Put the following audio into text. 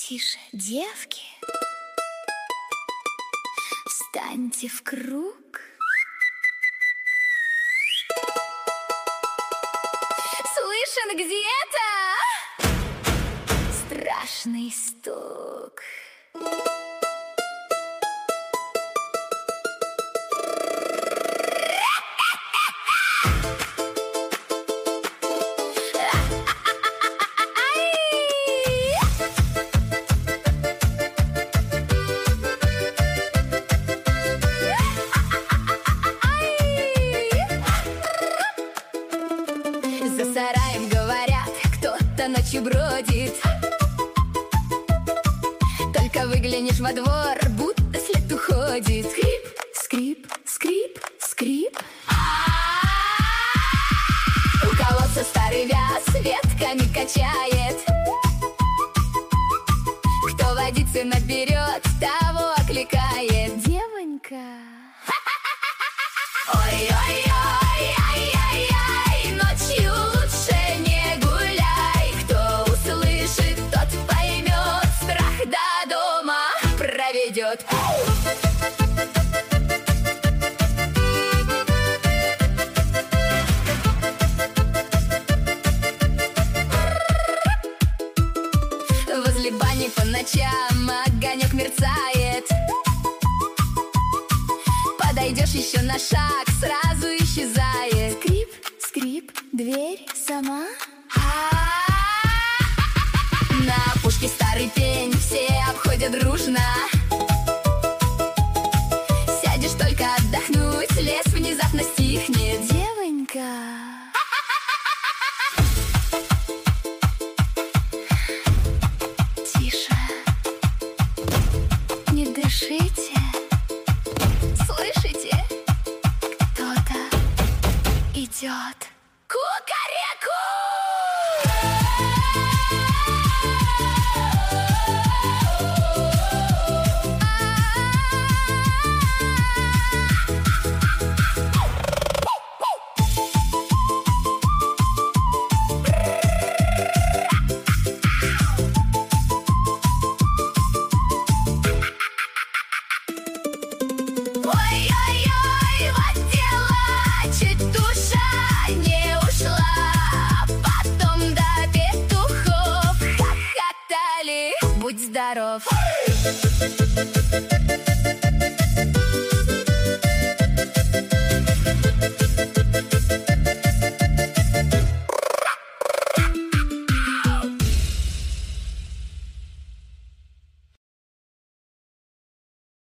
Тише, девки, встаньте в круг. Слышен где-то страшный стук. За сараем, говорят, кто-то ночью бродит. Только выглянешь во двор, будто след уходит. Скрип, скрип, скрип, скрип. У колодца старый вяз ветками качает. Кто водицы наберет, того окликает. Девонька. Ой-ой-ой, ай-яй-яй, ночью лучше не гуляй. Кто услышит, тот поймет, страх до дома проведет. Возле бани по ночам огонек мерцает. Подойдешь еще на шаг, сразу исчезает. Скрип, скрип, дверь сама. На опушке старый пень, все обходят дружно. Сядешь только отдохнуть, лес внезапно стихнет. Девонька. Тише, не дышите. Слышите? Кто-то идет. Кукареку! Ой-ой-ой, вот дела, чуть душа не ушла. Потом до петухов хохотали. Будь здоров.